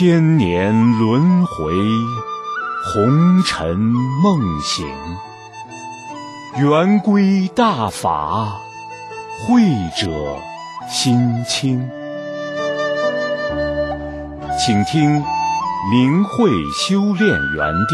千年轮回，红尘梦醒。圆规大法，慧者心清。请听明慧修炼园地。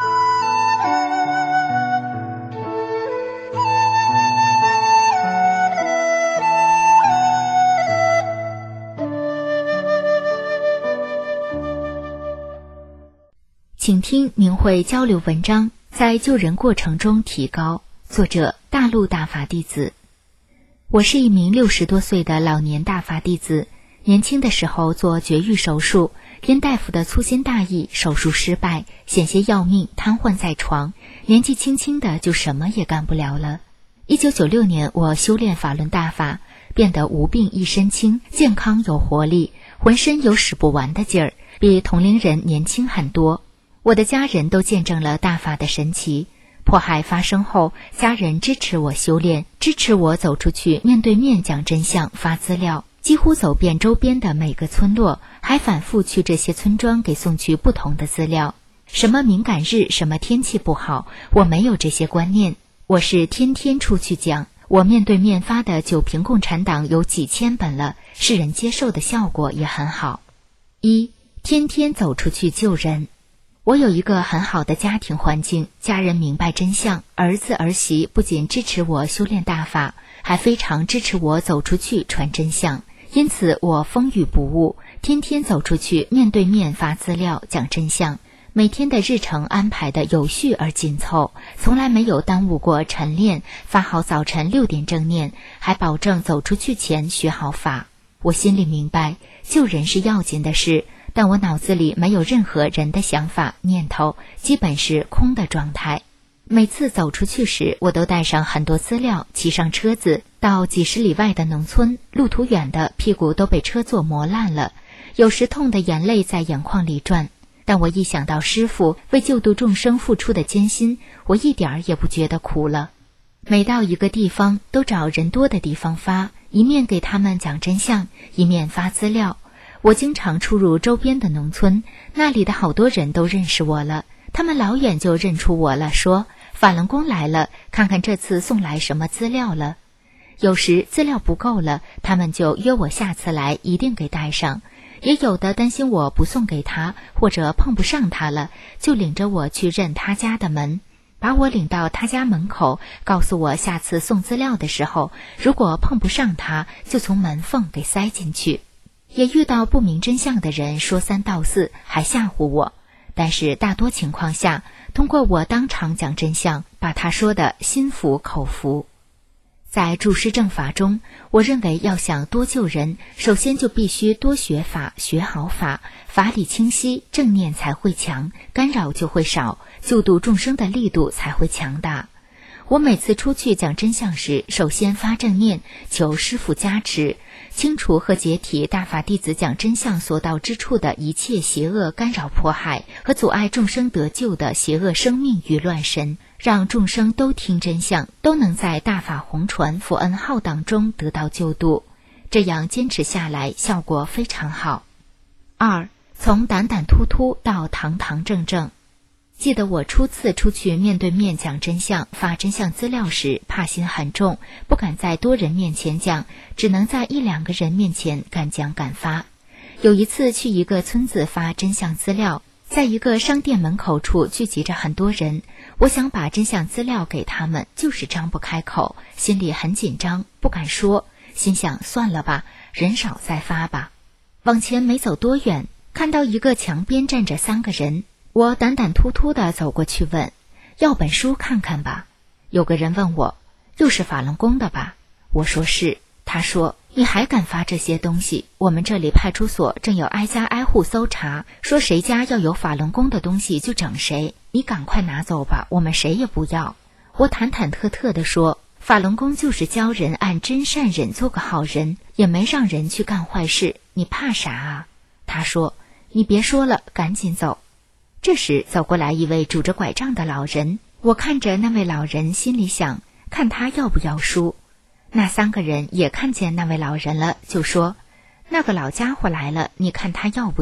请听明慧交流文章，在救人过程中提高。作者：大陆大法弟子。我是一名60多岁的老年大法弟子，年轻的时候做绝育手术，因大夫的粗心大意，手术失败，险些要命，瘫痪在床，年纪轻轻的就什么也干不了了。1996年，我修炼法轮大法，变得无病一身轻，健康有活力，浑身有使不完的劲儿，比同龄人年轻很多。我的家人都见证了大法的神奇。迫害发生后，家人支持我修炼，支持我走出去面对面讲真相，发资料，几乎走遍周边的每个村落，还反复去这些村庄给送去不同的资料。什么敏感日，什么天气不好，我没有这些观念，我是天天出去讲。我面对面发的9瓶共产党有几千本了，世人接受的效果也很好。1. 天天走出去救人。我有一个很好的家庭环境，家人明白真相，儿子儿媳不仅支持我修炼大法，还非常支持我走出去传真相，因此我风雨不误，天天走出去面对面发资料讲真相，每天的日程安排的有序而紧凑，从来没有耽误过晨练，发好早晨6点正念，还保证走出去前学好法。我心里明白，救人是要紧的事，但我脑子里没有任何人的想法念头，基本是空的状态。每次走出去时，我都带上很多资料，骑上车子到几十里外的农村，路途远的屁股都被车座磨烂了，有时痛得眼泪在眼眶里转。但我一想到师父为救度众生付出的艰辛，我一点儿也不觉得苦了。每到一个地方，都找人多的地方发，一面给他们讲真相，一面发资料。我经常出入周边的农村，那里的好多人都认识我了，他们老远就认出我了，说法轮功来了，看看这次送来什么资料了。有时资料不够了，他们就约我下次来一定给带上，也有的担心我不送给他，或者碰不上他了，就领着我去认他家的门，把我领到他家门口，告诉我下次送资料的时候，如果碰不上他，就从门缝给塞进去。也遇到不明真相的人说3道4，还吓唬我，但是大多情况下，通过我当场讲真相，把他说的心服口服。在注释正法中，我认为要想多救人，首先就必须多学法，学好法，法理清晰，正念才会强，干扰就会少，救度众生的力度才会强大。我每次出去讲真相时，首先发正念，求师父加持，清除和解体大法弟子讲真相所到之处的一切邪恶干扰迫害和阻碍众生得救的邪恶生命与乱神，让众生都听真相，都能在大法红传佛恩浩荡中得到救度。这样坚持下来，效果非常好。2. 从胆胆突突到堂堂正正。记得我初次出去面对面讲真相，发真相资料时，怕心很重，不敢在多人面前讲，只能在1、2个人面前敢讲敢发。有一次去一个村子发真相资料，在一个商店门口处聚集着很多人，我想把真相资料给他们，就是张不开口，心里很紧张，不敢说，心想算了吧，人少再发吧。往前没走多远，看到一个墙边站着3个人，我胆胆突突地走过去问，要本书看看吧。有个人问我，又是法轮功的吧？我说是。他说，你还敢发这些东西？我们这里派出所正有挨家挨户搜查，说谁家要有法轮功的东西就整谁，你赶快拿走吧，我们谁也不要。我忐忐忑忑地说，法轮功就是教人按真善忍做个好人，也没让人去干坏事，你怕啥啊？他说，你别说了，赶紧走。这时走过来一位拄着拐杖的老人，我看着那位老人，心里想，看他要不要书。那3个人也看见那位老人了，就说，那个老家伙来了，你看他要不要？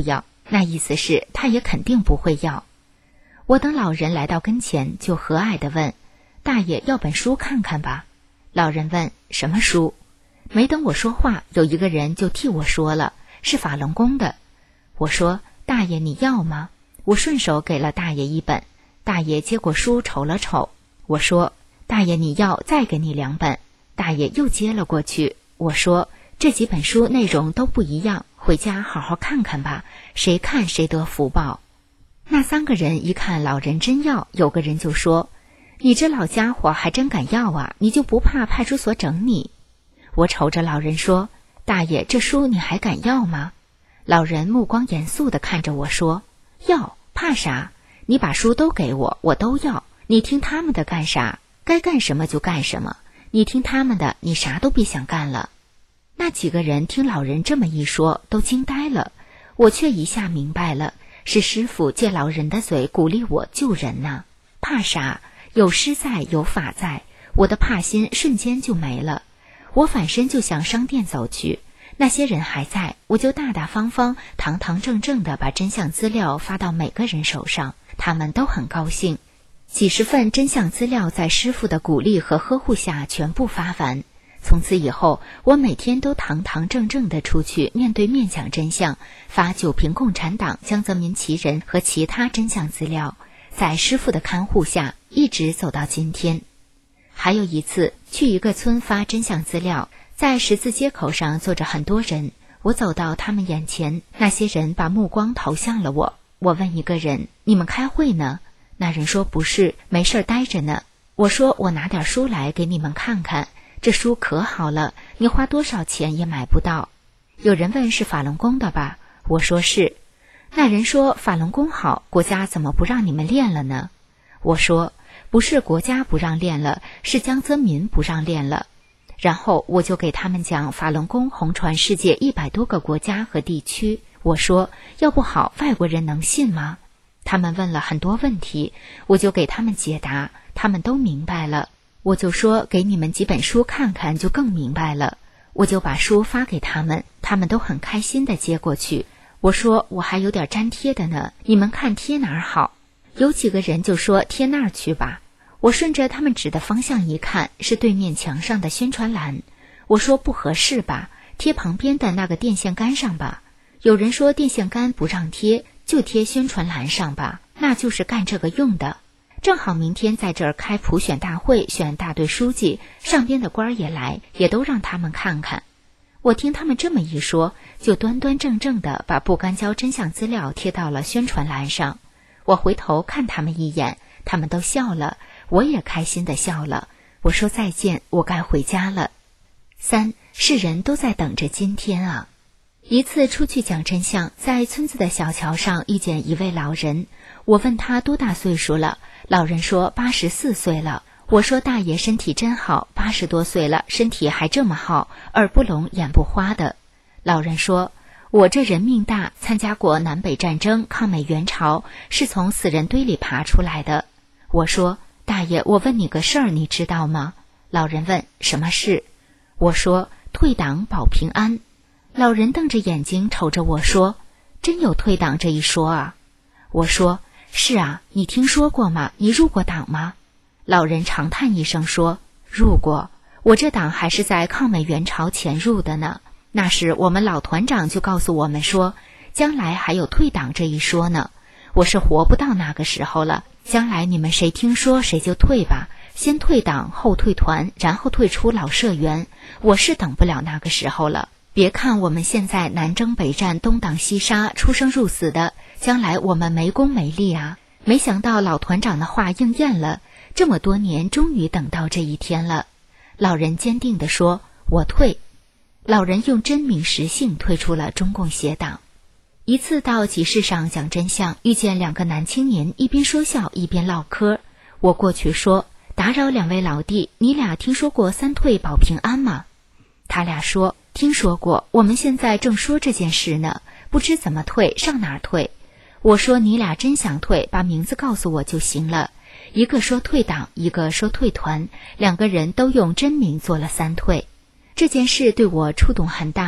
那意思是他也肯定不会要。我等老人来到跟前，就和蔼地问：大爷要本书看看吧。老人问：什么书？没等我说话，有一个人就替我说了：是法轮功的。我说：大爷你要吗？我顺手给了大爷一本，大爷接过书瞅了瞅。我说：大爷你要，再给你2本。大爷又接了过去。我说：这几本书内容都不一样，回家好好看看吧，谁看谁得福报。那3个人一看老人真要，有个人就说：你这老家伙还真敢要啊，你就不怕派出所整你？我瞅着老人说：大爷，这书你还敢要吗？老人目光严肃地看着我说：要，怕啥？你把书都给我，我都要。你听他们的干啥？该干什么就干什么。你听他们的，你啥都别想干了。那几个人听老人这么一说，都惊呆了。我却一下明白了，是师父借老人的嘴鼓励我救人呢。怕啥？有师在，有法在，我的怕心瞬间就没了。我反身就向商店走去，那些人还在，我就大大方方、堂堂正正地把真相资料发到每个人手上，他们都很高兴。几十份真相资料在师父的鼓励和呵护下全部发完。从此以后，我每天都堂堂正正地出去面对面讲真相，发9瓶共产党、江泽民其人和其他真相资料，在师父的看护下一直走到今天。还有一次去一个村发真相资料，在十字街口上坐着很多人，我走到他们眼前，那些人把目光投向了我。我问一个人：你们开会呢？那人说不是，没事待着呢。我说我拿点书来给你们看看，这书可好了，你花多少钱也买不到。有人问是法轮功的吧？我说是。那人说法轮功好，国家怎么不让你们练了呢？我说不是国家不让练了，是江泽民不让练了。然后我就给他们讲法轮功红传世界100多个国家和地区。我说要不好，外国人能信吗？他们问了很多问题，我就给他们解答，他们都明白了。我就说给你们几本书看看就更明白了。我就把书发给他们，他们都很开心地接过去。我说我还有点粘贴的呢，你们看贴哪儿好？有几个人就说贴那儿去吧。我顺着他们指的方向一看，是对面墙上的宣传栏。我说不合适吧，贴旁边的那个电线杆上吧。有人说电线杆不让贴，就贴宣传栏上吧，那就是干这个用的。正好明天在这儿开普选大会，选大队书记，上边的官儿也来，也都让他们看看。我听他们这么一说，就端端正正地把不干胶真相资料贴到了宣传栏上。我回头看他们一眼，他们都笑了，我也开心地笑了。我说再见，我该回家了。3. 世人都在等着今天啊。一次出去讲真相，在村子的小桥上遇见一位老人，我问他多大岁数了，老人说84岁了。我说大爷身体真好，80多岁了，身体还这么好，耳不聋眼不花的。老人说我这人命大，参加过南北战争，抗美援朝，是从死人堆里爬出来的。我说大爷，我问你个事儿，你知道吗？老人问什么事？我说退党保平安。老人瞪着眼睛瞅着我说真有退党这一说啊？我说是啊，你听说过吗？你入过党吗？老人长叹一声说入过，我这党还是在抗美援朝前入的呢。那时我们老团长就告诉我们说将来还有退党这一说呢。我是活不到那个时候了，将来你们谁听说谁就退吧，先退党后退团，然后退出老社员。我是等不了那个时候了。别看我们现在南征北战，东挡西杀，出生入死的，将来我们没功没利啊。没想到老团长的话应验了，这么多年终于等到这一天了。老人坚定地说我退。老人用真名实姓退出了中共协党。一次到集市上讲真相，遇见2个男青年，一边说笑一边唠嗑。我过去说打扰2位老弟，你俩听说过3退保平安吗？他俩说听说过，我们现在正说这件事呢，不知怎么退，上哪儿退？我说你俩真想退，把名字告诉我就行了。一个说退党，一个说退团，2个人都用真名做了3退。这件事对我触动很大，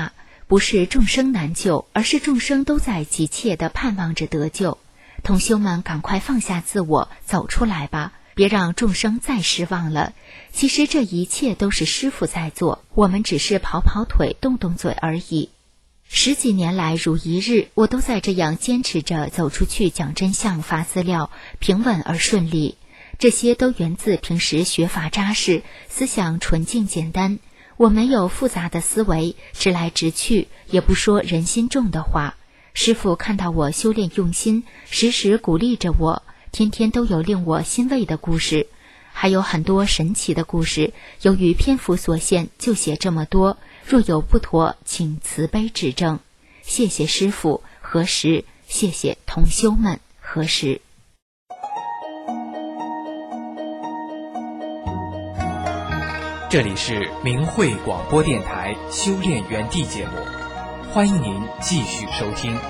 不是众生难救，而是众生都在急切地盼望着得救。同修们赶快放下自我，走出来吧，别让众生再失望了。其实这一切都是师父在做，我们只是跑跑腿动动嘴而已。10几年来如一日，我都在这样坚持着走出去讲真相发资料，平稳而顺利。这些都源自平时学法扎实，思想纯净简单。我没有复杂的思维，直来直去，也不说人心重的话。师父看到我修炼用心，时时鼓励着我，天天都有令我欣慰的故事，还有很多神奇的故事。由于篇幅所限，就写这么多，若有不妥，请慈悲指正。谢谢师父，何时？谢谢同修们，何时？ 这里是明慧广播电台修炼园地节目，欢迎您继续收听。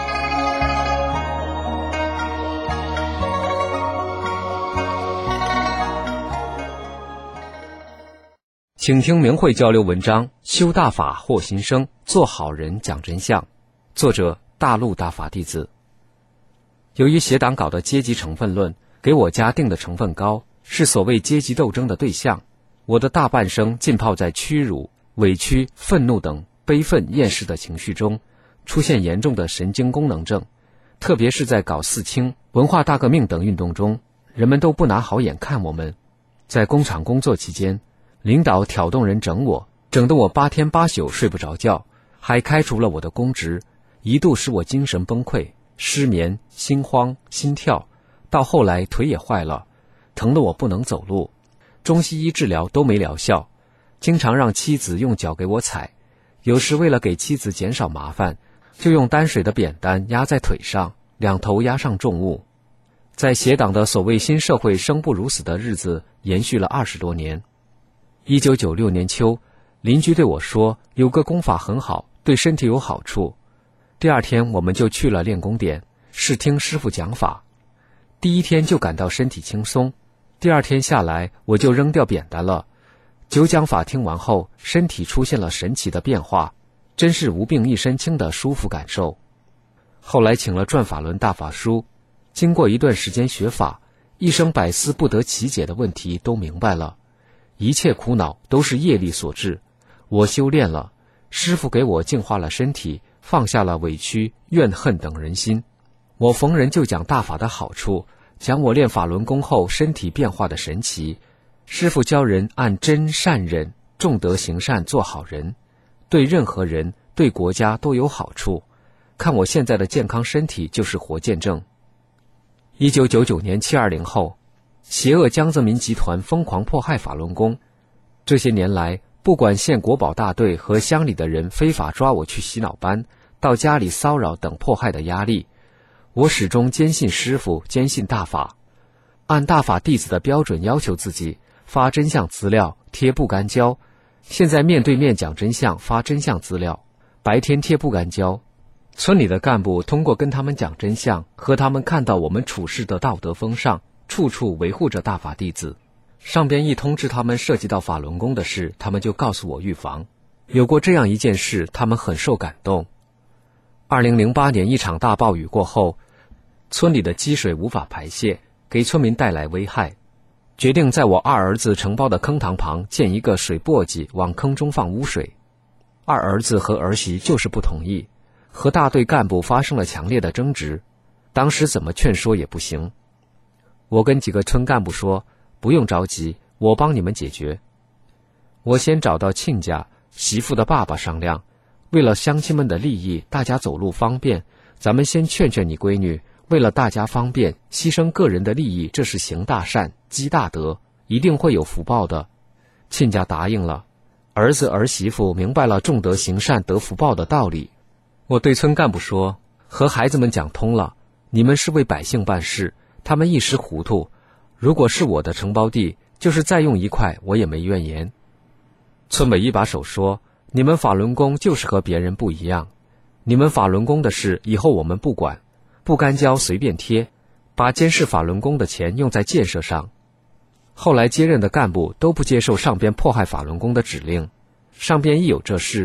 请听明慧交流文章，修大法获新生，做好人讲真相。作者大陆大法弟子。由于写党稿的阶级成分论给我家定的成分高，是所谓阶级斗争的对象，我的大半生浸泡在屈辱、委屈、愤怒等悲愤厌世的情绪中，出现严重的神经功能症。特别是在搞四清、文化大革命等运动中，人们都不拿好眼看我们。在工厂工作期间，领导挑动人整我，整得我8天8宿睡不着觉，还开除了我的公职，一度使我精神崩溃、失眠、心慌、心跳，到后来腿也坏了，疼得我不能走路。中西医治疗都没疗效，经常让妻子用脚给我踩，有时为了给妻子减少麻烦，就用担水的扁担压在腿上，两头压上重物。在写党的所谓新社会生不如死的日子延续了20多年。1996年秋，邻居对我说有个功法很好，对身体有好处。第2天我们就去了练功点，试听师父讲法。第1天就感到身体轻松，第2天下来我就扔掉扁担了。9讲法听完后，身体出现了神奇的变化，真是无病一身轻的舒服感受。后来请了转法轮大法书，经过一段时间学法，一生百思不得其解的问题都明白了。一切苦恼都是业力所致，我修炼了，师父给我净化了身体，放下了委屈、怨恨等人心。我逢人就讲大法的好处，讲我练法轮功后身体变化的神奇。师父教人按真善忍，重德行善，做好人，对任何人、对国家都有好处。看我现在的健康身体就是活见证。1999年720后，邪恶江泽民集团疯狂迫害法轮功。这些年来，不管县国保大队和乡里的人非法抓我去洗脑班，到家里骚扰等迫害的压力，我始终坚信师父，坚信大法，按大法弟子的标准要求自己，发真相资料，贴不干胶。现在面对面讲真相，发真相资料，白天贴不干胶。村里的干部通过跟他们讲真相，和他们看到我们处事的道德风尚，处处维护着大法弟子。上边一通知他们涉及到法轮功的事，他们就告诉我预防。有过这样一件事，他们很受感动。2008年一场大暴雨过后，村里的积水无法排泄，给村民带来危害，决定在我二儿子承包的坑塘旁建一个水簸箕，往坑中放污水。二儿子和儿媳就是不同意，和大队干部发生了强烈的争执，当时怎么劝说也不行。我跟几个村干部说，不用着急，我帮你们解决。我先找到亲家媳妇的爸爸商量，为了乡亲们的利益，大家走路方便，咱们先劝劝你闺女，为了大家方便，牺牲个人的利益，这是行大善，积大德，一定会有福报的。亲家答应了，儿子儿媳妇明白了重德行善得福报的道理。我对村干部说，和孩子们讲通了，你们是为百姓办事，他们一时糊涂，如果是我的承包地，就是再用一块我也没怨言。村委一把手说，你们法轮功就是和别人不一样，你们法轮功的事以后我们不管，不干胶随便贴，把监视法轮功的钱用在建设上。后来接任的干部都不接受上边迫害法轮功的指令，上边一有这事，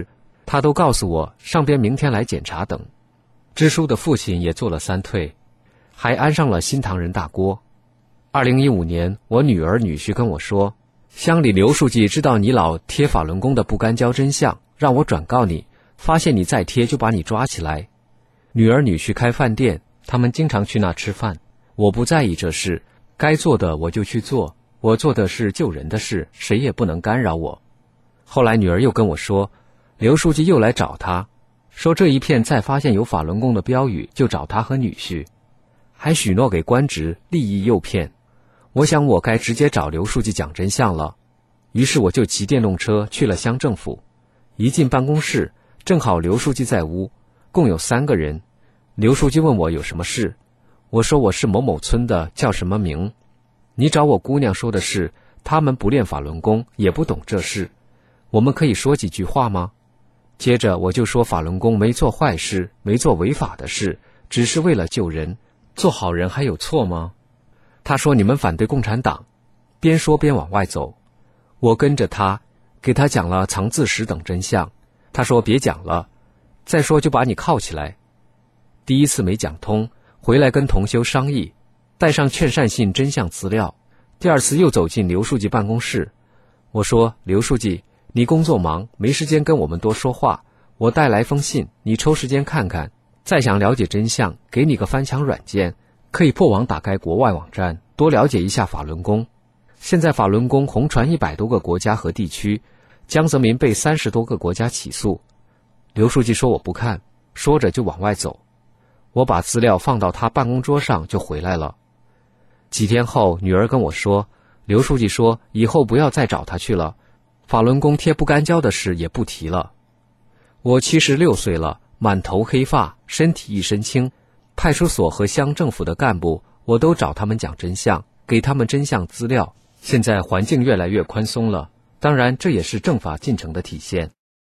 他都告诉我上边明天来检查等。支书的父亲也做了3退，还安上了新唐人大锅。2015年，我女儿女婿跟我说，乡里刘书记知道你老贴法轮功的不干胶真相，让我转告你，发现你再贴就把你抓起来。女儿女婿开饭店，他们经常去那吃饭，我不在意这事，该做的我就去做，我做的是救人的事，谁也不能干扰我。后来女儿又跟我说，刘书记又来找他，说这一片再发现有法轮功的标语就找他和女婿，还许诺给官职，利益诱骗。我想我该直接找刘书记讲真相了，于是我就骑电动车去了乡政府。一进办公室，正好刘书记在屋，共有3个人。刘书记问我有什么事，我说我是某某村的，叫什么名。你找我姑娘说的是，他们不练法轮功，也不懂这事，我们可以说几句话吗？接着我就说法轮功没做坏事，没做违法的事，只是为了救人，做好人还有错吗？他说你们反对共产党，边说边往外走。我跟着他，给他讲了藏字石等真相。他说别讲了，再说就把你铐起来。第一次没讲通，回来跟同修商议，带上劝善信真相资料。第2次又走进刘书记办公室，我说刘书记，你工作忙，没时间跟我们多说话，我带来封信，你抽时间看看，再想了解真相，给你个翻墙软件，可以破网打开国外网站，多了解一下法轮功。现在法轮功红传100多个国家和地区，江泽民被30多个国家起诉。刘书记说我不看，说着就往外走。我把资料放到他办公桌上就回来了。几天后，女儿跟我说，刘书记说以后不要再找他去了，法轮功贴不干胶的事也不提了。我76岁了，满头黑发，身体一身轻，派出所和乡政府的干部我都找他们讲真相，给他们真相资料。现在环境越来越宽松了，当然这也是正法进程的体现。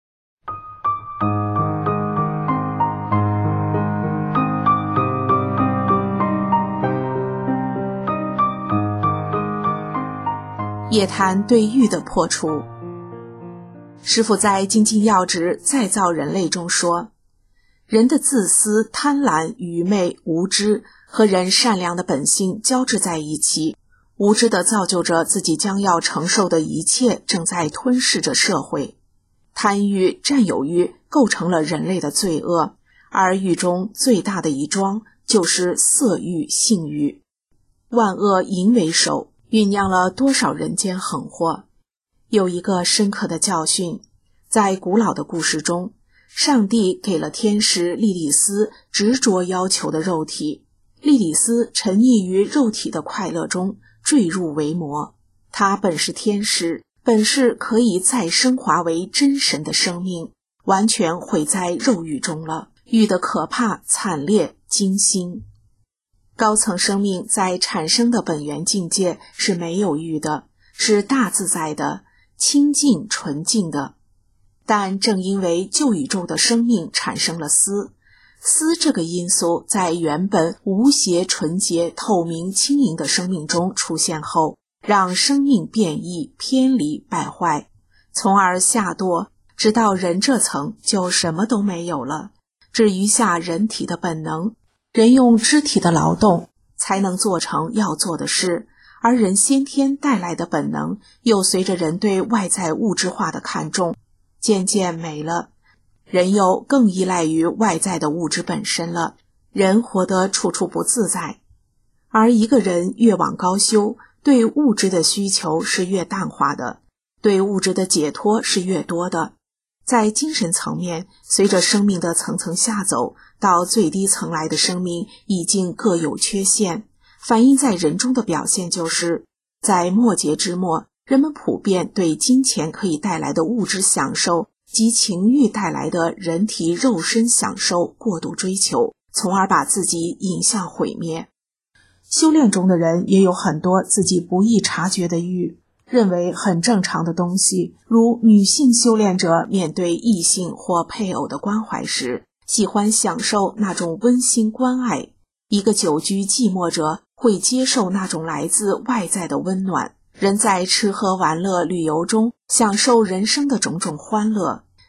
夜谈对欲的破除。师父在《精进要旨再造人类》中说，人的自私、贪婪、愚昧、无知和人善良的本性交织在一起，无知地造就着自己将要承受的一切，正在吞噬着社会。贪欲、占有欲构成了人类的罪恶，而欲中最大的一桩就是色欲、性欲。万恶淫为首，酝酿了多少人间横祸。有一个深刻的教训，在古老的故事中，上帝给了天使莉莉丝执着要求的肉体，莉莉丝沉溺于肉体的快乐中，坠入为魔。她本是天使，本是可以再升华为真神的生命，完全毁在肉欲中了，欲的可怕、惨烈、惊心。高层生命在产生的本源境界是没有欲的，是大自在的、清净纯净的。但正因为旧宇宙的生命产生了私这个因素在原本无邪、纯洁、透明、轻盈的生命中出现后，让生命变异、偏离、败坏，从而下堕，直到人这层就什么都没有了，只余下人体的本能。人用肢体的劳动才能做成要做的事，而人先天带来的本能又随着人对外在物质化的看重渐渐没了，人又更依赖于外在的物质本身了，人活得处处不自在。而一个人越往高修，对物质的需求是越淡化的，对物质的解脱是越多的。在精神层面，随着生命的层层下走，到最低层来的生命已经各有缺陷，反映在人中的表现就是，在末节之末，人们普遍对金钱可以带来的物质享受及情欲带来的人体肉身享受过度追求，从而把自己引向毁灭。修炼中的人也有很多自己不易察觉的欲，认为很正常的东西，如女性修炼者面对异性或配偶的关怀时，喜欢享受那种温馨关爱；一个久居寂寞者会接受那种来自外在的温暖。人在吃喝玩乐旅游中享受人生的种种欢乐，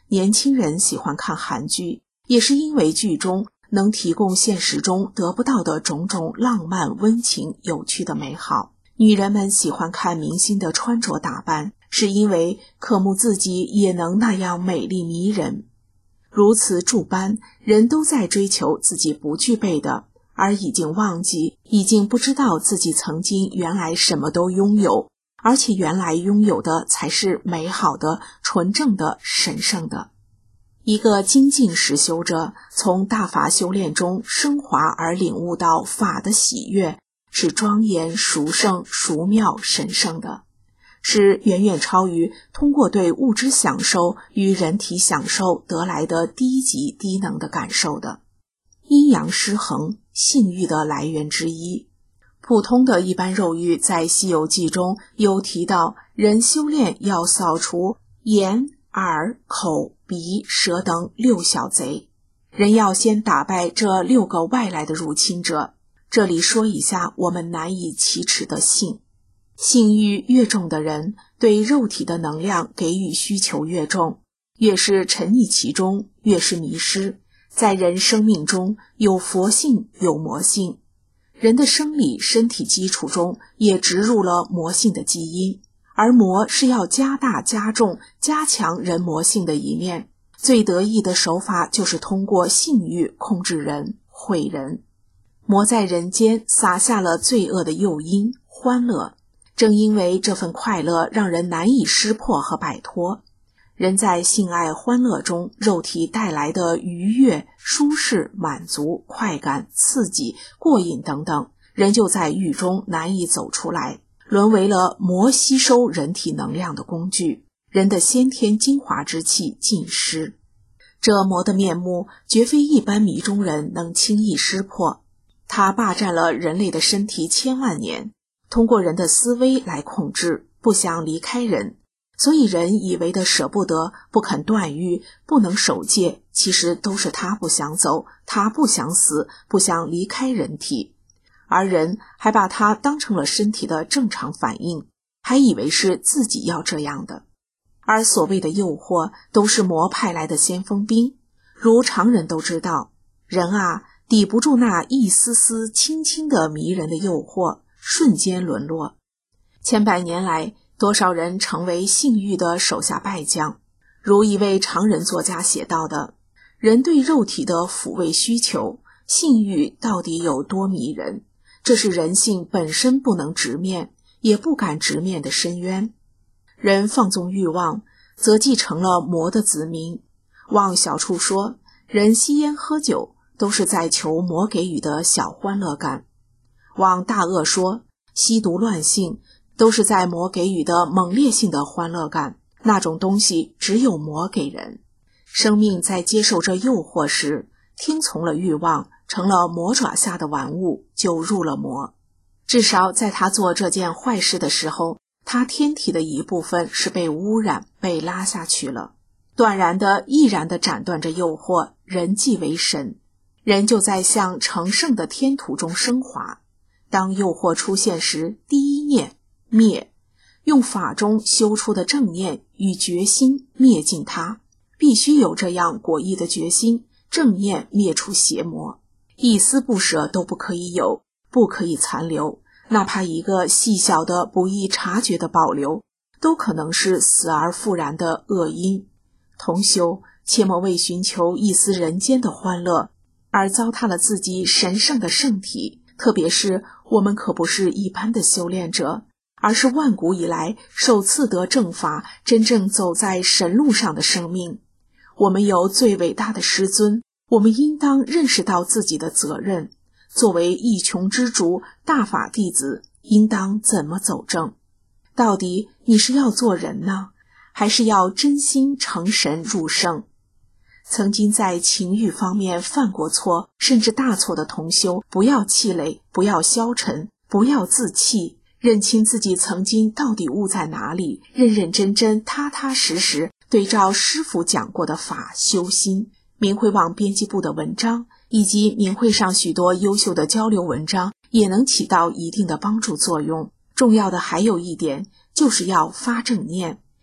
年轻人喜欢看韩剧，也是因为剧中能提供现实中得不到的种种浪漫、温情、有趣的美好。女人们喜欢看明星的穿着打扮，是因为渴慕自己也能那样美丽迷人。如此诸般，人都在追求自己不具备的，而已经忘记，已经不知道自己曾经原来什么都拥有，而且原来拥有的才是美好的、纯正的、神圣的。一个精进实修者从大法修炼中升华而领悟到法的喜悦，是庄严、殊胜、殊妙、神圣的，是远远超于通过对物质享受与人体享受得来的低级低能的感受的。阴阳失衡，性欲的来源之一。普通的一般肉欲在《西游记》中有提到，人修炼要扫除眼、耳、口、鼻、舌等6小贼，人要先打败这6个外来的入侵者。这里说一下我们难以启齿的性。性欲越重的人，对肉体的能量给予需求越重，越是沉溺其中，越是迷失。在人生命中有佛性有魔性，人的生理身体基础中也植入了魔性的基因，而魔是要加大加重加强人魔性的一面，最得意的手法就是通过性欲控制人、毁人。魔在人间撒下了罪恶的诱因欢乐，正因为这份快乐让人难以识破和摆脱。人在性爱欢乐中，肉体带来的愉悦、舒适、满足、快感、刺激、过瘾等等，人就在欲中难以走出来，沦为了魔吸收人体能量的工具，人的先天精华之气尽失。这魔的面目绝非一般迷中人能轻易识破，它霸占了人类的身体千万年，通过人的思维来控制，不想离开人。所以人以为的舍不得、不肯断欲、不能守戒，其实都是他不想走，他不想死，不想离开人体，而人还把它当成了身体的正常反应，还以为是自己要这样的。而所谓的诱惑都是魔派来的先锋兵，如常人都知道，人啊，抵不住那一丝丝轻轻的迷人的诱惑，瞬间沦落。千百年来，多少人成为性欲的手下败将，如一位常人作家写到的，人对肉体的抚慰需求，性欲到底有多迷人，这是人性本身不能直面，也不敢直面的深渊。人放纵欲望，则继承了魔的子民。往小处说，人吸烟喝酒，都是在求魔给予的小欢乐感；往大恶说，吸毒乱性，都是在魔给予的猛烈性的欢乐感，那种东西只有魔给人。生命在接受这诱惑时，听从了欲望，成了魔爪下的玩物，就入了魔。至少在他做这件坏事的时候，他天体的一部分是被污染、被拉下去了。断然的、毅然的斩断这诱惑，人即为神，人就在向成圣的天途中升华。当诱惑出现时，第一念灭，用法中修出的正念与决心灭尽它，必须有这样果毅的决心，正念灭除邪魔，一丝不舍都不可以有，不可以残留，哪怕一个细小的不易察觉的保留，都可能是死而复燃的恶因。同修，切莫为寻求一丝人间的欢乐，而糟蹋了自己神圣的圣体。特别是我们可不是一般的修炼者，而是万古以来首次得正法，真正走在神路上的生命。我们有最伟大的师尊，我们应当认识到自己的责任。作为一穷之主、大法弟子，应当怎么走正？到底你是要做人呢，还是要真心成神入圣？曾经在情欲方面犯过错，甚至大错的同修，不要气馁，不要消沉，不要自弃，认清自己曾经到底悟在哪里，认认真真、踏踏实实对照师父讲过的法修心。明慧网编辑部的文章以及明慧上许多优秀的交流文章也能起到一定的帮助作用。重要的还有一点，就是要发正念，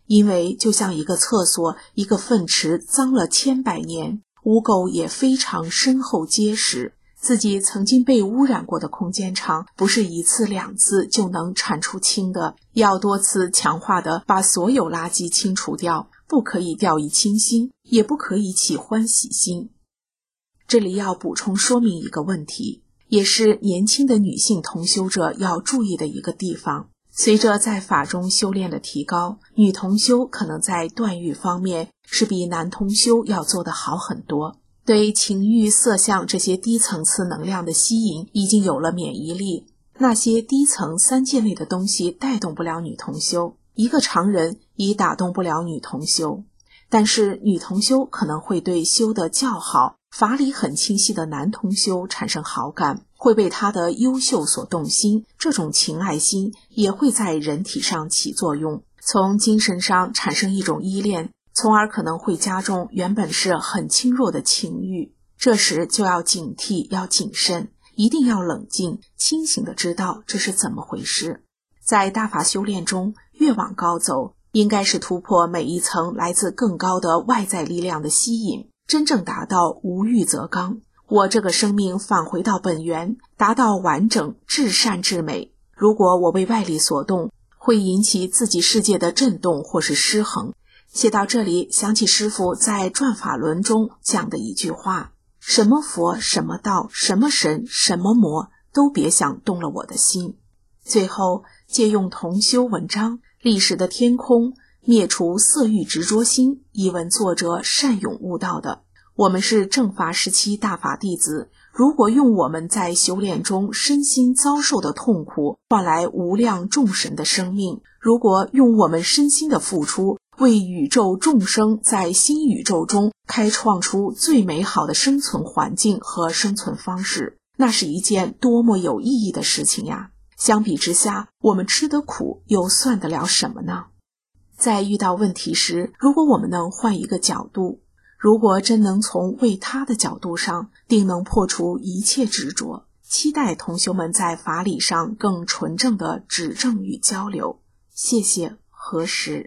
因为就像一个厕所、一个粪池脏了千百年，污垢也非常深厚结实，自己曾经被污染过的空间场不是一次两次就能铲除清的，要多次强化的把所有垃圾清除掉，不可以掉以轻心，也不可以起欢喜心。这里要补充说明一个问题，也是年轻的女性同修者要注意的一个地方。随着在法中修炼的提高，女同修可能在断欲方面是比男同修要做得好很多，对情欲、色相这些低层次能量的吸引已经有了免疫力，那些低层三界类的东西带动不了女同修，一个常人已打动不了女同修。但是女同修可能会对修得较好、法理很清晰的男同修产生好感，会被他的优秀所动心，这种情爱心也会在人体上起作用，从精神上产生一种依恋，从而可能会加重原本是很轻弱的情欲。这时就要警惕，要谨慎，一定要冷静清醒地知道这是怎么回事。在大法修炼中，越往高走，应该是突破每一层来自更高的外在力量的吸引，真正达到无欲则刚，我这个生命返回到本源，达到完整至善至美。如果我被外力所动，会引起自己世界的震动或是失衡。写到这里，想起师父在转法轮中讲的一句话，什么佛，什么道，什么神，什么魔，都别想动了我的心。最后借用同修文章历史的天空，灭除色欲执着心，一文作者善勇悟道的。我们是正法时期大法弟子，如果用我们在修炼中身心遭受的痛苦换来无量众神的生命，如果用我们身心的付出为宇宙众生在新宇宙中开创出最美好的生存环境和生存方式，那是一件多么有意义的事情呀！相比之下，我们吃的苦又算得了什么呢？在遇到问题时，如果我们能换一个角度，如果真能从为他的角度上，定能破除一切执着。期待同修们在法理上更纯正的指正与交流。谢谢，何时。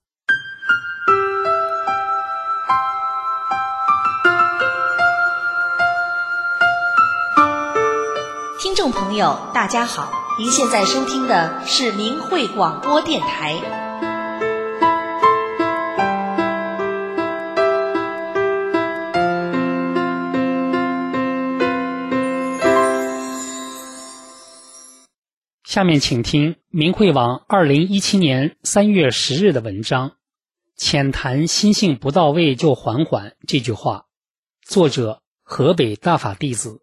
听众朋友大家好，您现在收听的是明慧广播电台。 下面请听明慧网2017年3月10日的文章，浅谈心性不到位就缓缓这句话，作者河北大法弟子。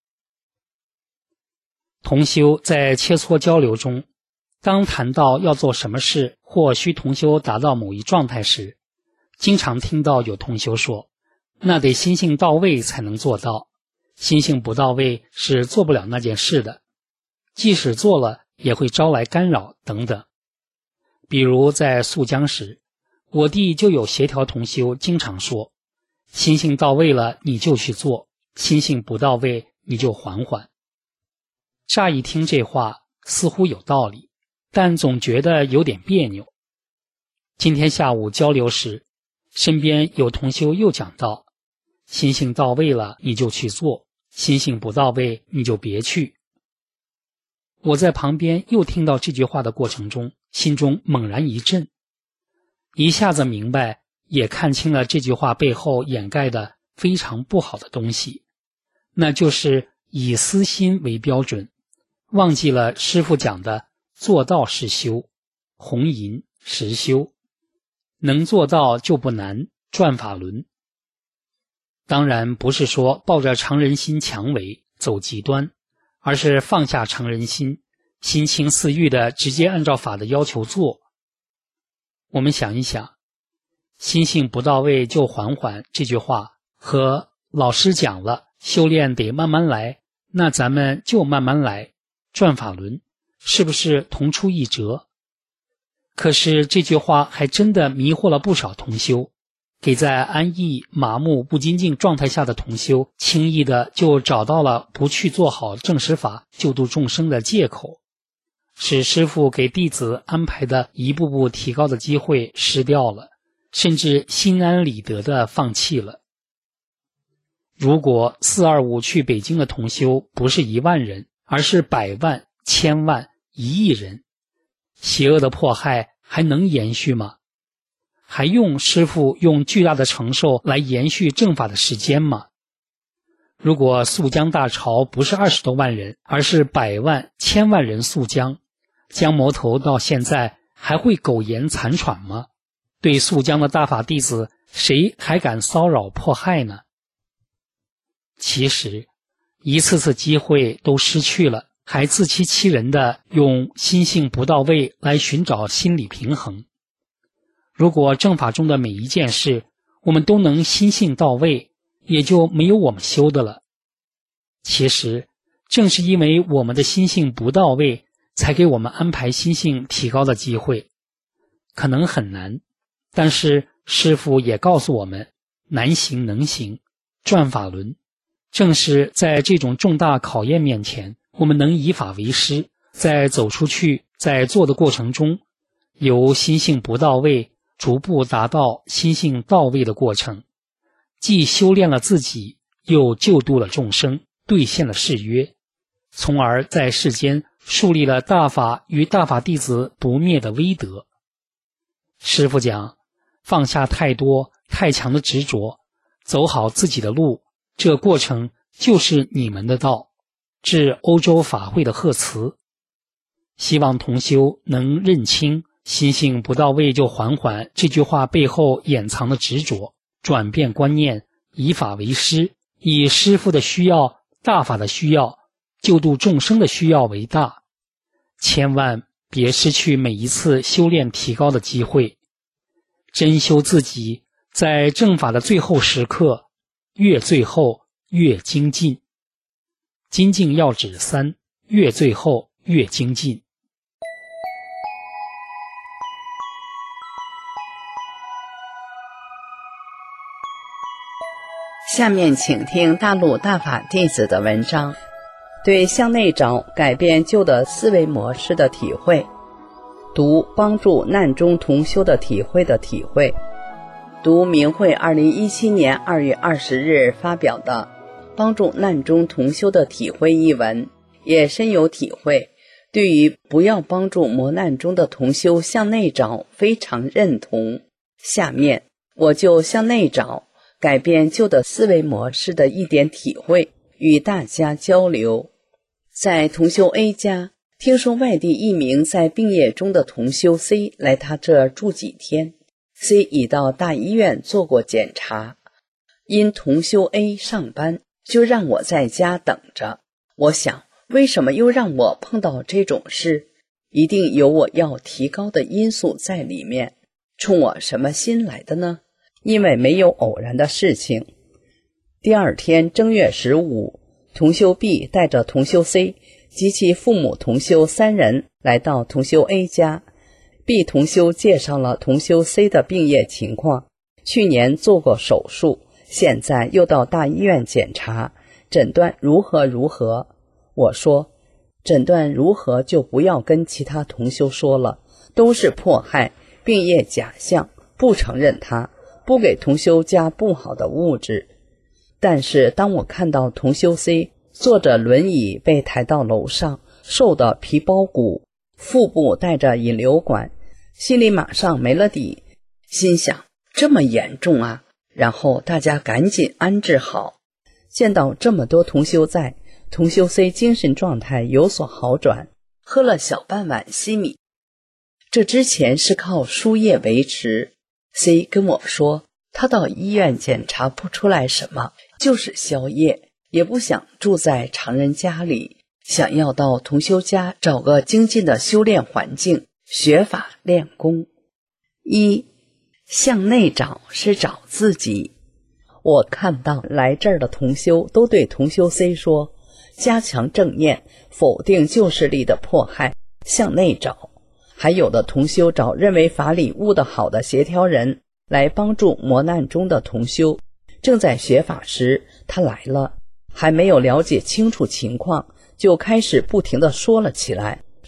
同修在切磋交流中，当谈到要做什么事或需同修达到某一状态时，经常听到有同修说，那得心性到位才能做到，心性不到位是做不了那件事的，即使做了也会招来干扰等等。比如在溯江时，我弟就有协调同修经常说，心性到位了你就去做，心性不到位你就缓缓。乍一听这话似乎有道理，但总觉得有点别扭。今天下午交流时，身边有同修又讲到，心性到位了你就去做，心性不到位你就别去。我在旁边又听到这句话的过程中，心中猛然一震，一下子明白，也看清了这句话背后掩盖的非常不好的东西，那就是以私心为标准，忘记了师父讲的做到是修，红银实修，能做到就不难，转法轮。当然不是说抱着常人心强为，走极端，而是放下常人心，心清似玉的直接按照法的要求做。我们想一想，心性不到位就缓缓这句话和老师讲了修炼得慢慢来，那咱们就慢慢来，转法轮，是不是同出一辙？可是这句话还真的迷惑了不少同修，给在安逸、麻木、不精进状态下的同修轻易的就找到了不去做好正实法救度众生的借口， 使师父给弟子安排的一步步提高的机会失掉了，甚至心安理得地放弃了。如果425去北京的同修不是1万人，而是100万、1000万、1亿人，邪恶的迫害还能延续吗？还用师父用巨大的承受来延续正法的时间吗？如果肃江大潮不是20多万人，而是100万、1000万人肃江，江魔头到现在还会苟延残喘吗？对肃江的大法弟子，谁还敢骚扰迫害呢？其实一次次机会都失去了，还自欺欺人地用心性不到位来寻找心理平衡。如果正法中的每一件事我们都能心性到位，也就没有我们修的了。其实正是因为我们的心性不到位，才给我们安排心性提高的机会。可能很难，但是师父也告诉我们，难行能行，转法轮。正是在这种重大考验面前，我们能以法为师，在走出去，在做的过程中，由心性不到位逐步达到心性到位的过程，既修炼了自己，又救度了众生，兑现了誓约，从而在世间树立了大法与大法弟子不灭的威德。师父讲，放下太多太强的执着，走好自己的路，这过程就是你们的道，致欧洲法会的贺词。希望同修能认清心性不到位就缓缓这句话背后掩藏的执着，转变观念，以法为师，以师父的需要、大法的需要、救度众生的需要为大，千万别失去每一次修炼提高的机会。真修自己，在正法的最后时刻，越最后越精进。精进要旨3，越最后越精进。 下面请听大陆大法弟子的文章，对向内找改变旧的思维模式的体会，读帮助难中同修的体会的体会，读明慧2017年2月20日发表的帮助难中同修的体会一文，也深有体会，对于不要帮助磨难中的同修向内找非常认同。下面我就向内找改变旧的思维模式的一点体会与大家交流。在同修 A 家，听说外地一名在病业中的同修 C 来他这住几天， C 已到大医院做过检查，因同修 A 上班，就让我在家等着。我想，为什么又让我碰到这种事？一定有我要提高的因素在里面，冲我什么心来的呢？因为没有偶然的事情。第二天正月15，同修 B 带着同修 C 及其父母同修3人来到同修 A 家。 B 同修介绍了同修 C 的病业情况，去年做过手术，现在又到大医院检查，诊断如何如何。我说，诊断如何就不要跟其他同修说了，都是迫害，病业假象，不承认它，不给同修加不好的物质。但是当我看到同修 C 坐着轮椅被抬到楼上，瘦的皮包骨，腹部带着引流管，心里马上没了底，心想这么严重啊，然后大家赶紧安置好。见到这么多同修在，同修 C 精神状态有所好转，喝了小半碗稀米，这之前是靠输液维持。 C 跟我说，他到医院检查不出来什么，就是宵夜，也不想住在常人家里，想要到同修家找个精进的修炼环境，学法练功。1. 向内找是找自己。我看到来这儿的同修都对同修 C 说，加强正念，否定旧势力的迫害，向内找。还有的同修找认为法理悟得好的协调人来帮助磨难中的同修。正在学法时，他来了，还没有了解清楚情况，就开始不停地说了起来，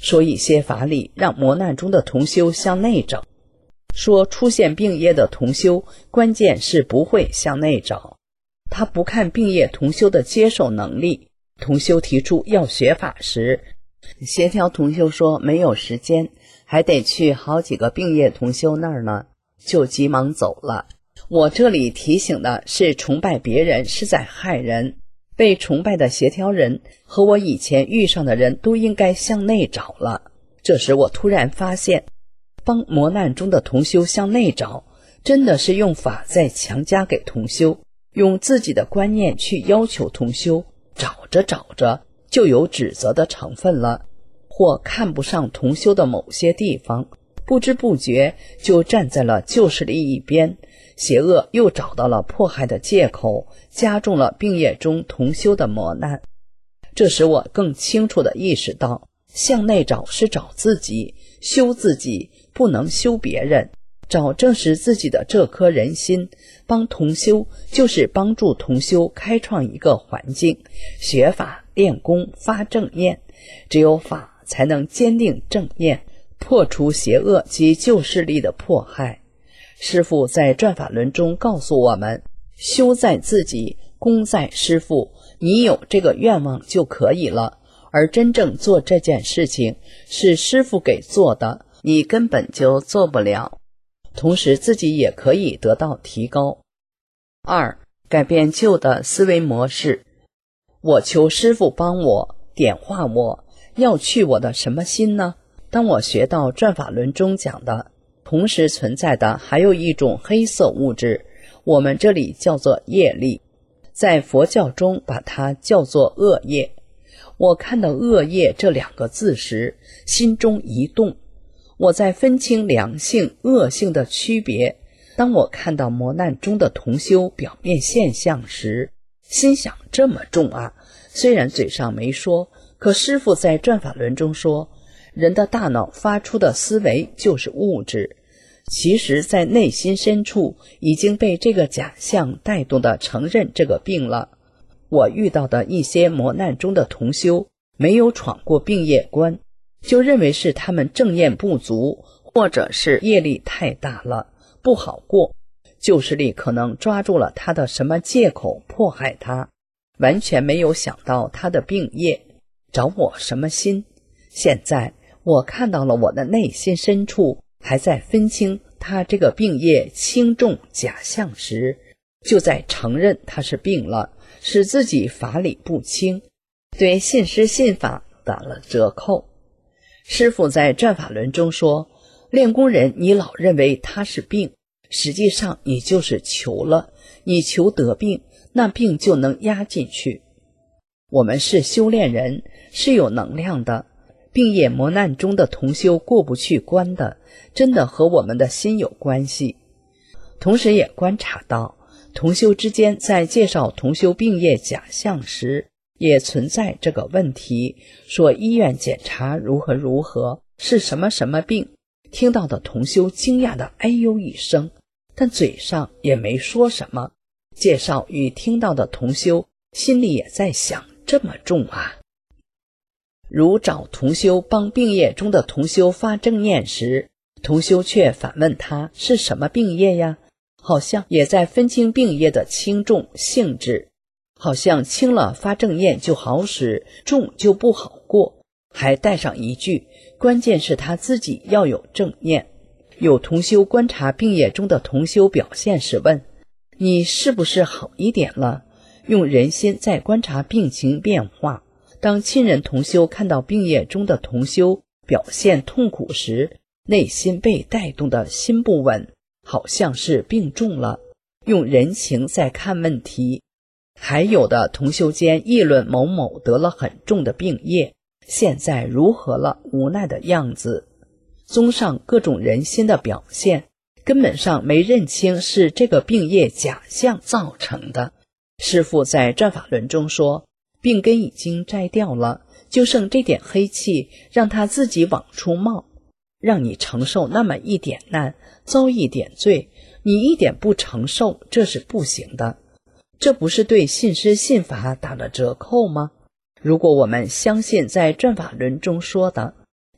说一些法理让磨难中的同修向内找，说出现病业的同修关键是不会向内找，他不看病业同修的接受能力。同修提出要学法时，协调同修说没有时间，还得去好几个病业同修那儿呢，就急忙走了。我这里提醒的是，崇拜别人是在害人，被崇拜的协调人和我以前遇上的人都应该向内找了。这时我突然发现，帮磨难中的同修向内找，真的是用法在强加给同修，用自己的观念去要求同修，找着找着就有指责的成分了，或看不上同修的某些地方，不知不觉就站在了旧势力一边，邪恶又找到了迫害的借口，加重了病业中同修的磨难。这时我更清楚地意识到，向内找是找自己，修自己，不能修别人。找正是自己的这颗人心，帮同修就是帮助同修开创一个环境，学法练功发正念，只有法才能坚定正念，破除邪恶及旧势力的迫害。师父在转法轮中告诉我们，修在自己，功在师父，你有这个愿望就可以了，而真正做这件事情是师父给做的，你根本就做不了，同时自己也可以得到提高。2. 改变旧的思维模式。我求师父帮我点化我，要去我的什么心呢？当我学到转法轮中讲的，同时存在的还有一种黑色物质，我们这里叫做业力，在佛教中把它叫做恶业。我看到恶业这2个字时，心中一动，我在分清良性恶性的区别。当我看到磨难中的同修表面现象时，心想这么重啊，虽然嘴上没说，可师父在转法轮中说，人的大脑发出的思维就是物质，其实在内心深处已经被这个假象带动的承认这个病了。我遇到的一些磨难中的同修没有闯过病业关，就认为是他们正念不足，或者是业力太大了不好过，旧势力可能抓住了他的什么借口迫害他，完全没有想到他的病业，找我什么心。现在我看到了我的内心深处还在分清他这个病业轻重假象时，就在承认他是病了，使自己法理不清，对信师信法打了折扣。师父在转法轮中说，练功人你老认为他是病，实际上你就是求了，你求得病，那病就能压进去。我们是修炼人，是有能量的，病业磨难中的同修过不去关的，真的和我们的心有关系。同时也观察到，同修之间在介绍同修病业假象时，也存在这个问题，说医院检查如何如何，是什么什么病，听到的同修惊讶的哎呦一声，但嘴上也没说什么。介绍与听到的同修心里也在想，这么重啊。如找同修帮病业中的同修发正念时，同修却反问他是什么病业呀，好像也在分清病业的轻重性质，好像轻了发正念就好使，重就不好过，还带上一句，关键是他自己要有正念。有同修观察病业中的同修表现时问，你是不是好一点了？用人心在观察病情变化。当亲人同修看到病业中的同修表现痛苦时，内心被带动的心不稳，好像是病重了，用人情在看问题。还有的同修间议论某某得了很重的病业，现在如何了，无奈的样子。综上各种人心的表现，根本上没认清是这个病业假象造成的。师父在转法轮中说，病根已经摘掉了，就剩这点黑气，让它自己往出冒，让你承受那么一点难，遭一点罪，你一点不承受，这是不行的。这不是对信师信法打了折扣吗？如果我们相信在转法轮中说的，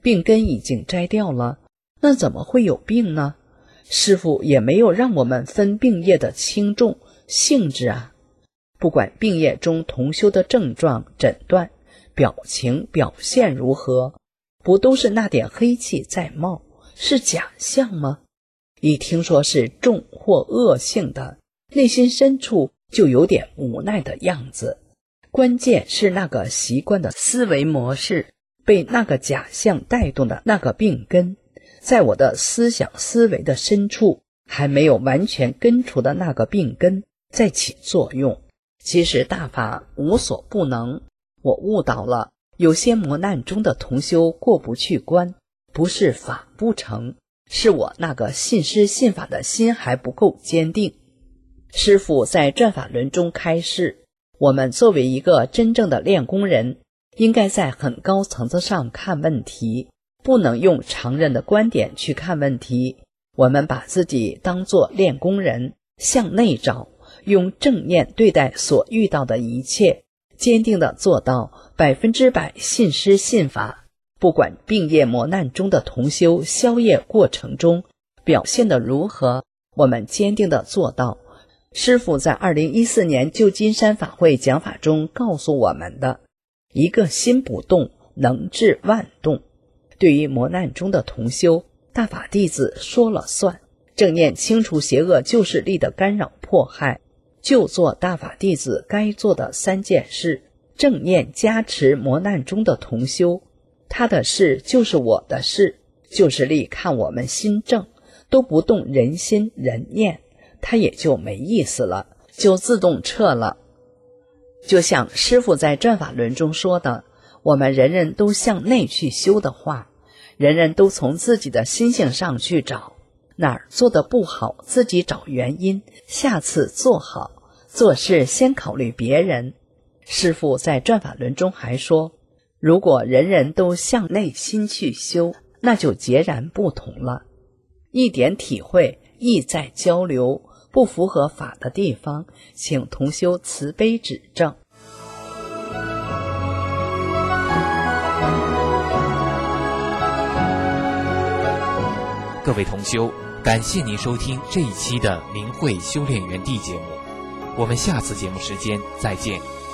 病根已经摘掉了，那怎么会有病呢？师父也没有让我们分病业的轻重性质啊。不管病业中同修的症状、诊断、表情、表现如何，不都是那点黑气在冒，是假象吗？一听说是重或恶性的，内心深处就有点无奈的样子。关键是那个习惯的思维模式，被那个假象带动的那个病根，在我的思想思维的深处还没有完全根除的那个病根在起作用。其实大法无所不能，我悟到了，有些磨难中的同修过不去关，不是法不成，是我那个信师信法的心还不够坚定。师父在转法轮中开示，我们作为一个真正的练功人，应该在很高层次上看问题，不能用常人的观点去看问题。我们把自己当作练功人，向内找，用正念对待所遇到的一切，坚定地做到100%信师信法。不管病业磨难中的同修消业过程中表现得如何，我们坚定地做到师父在2014年旧金山法会讲法中告诉我们的，一个心不动，能治万动。对于磨难中的同修，大法弟子说了算，正念清除邪恶旧势力的干扰迫害，就做大法弟子该做的3件事。正念加持磨难中的同修，他的事就是我的事，旧势力看我们心正，都不动人心人念，他也就没意思了，就自动撤了。就像师父在转法轮中说的，我们人人都向内去修的话，人人都从自己的心性上去找，哪儿做得不好自己找原因，下次做好，做事先考虑别人。师父在转法轮中还说，如果人人都向内心去修，那就截然不同了。一点体会，意在交流，不符合法的地方，请同修慈悲指正。 各位同修，感谢您收听这一期的明慧修炼园地节目，我们下次节目时间再见。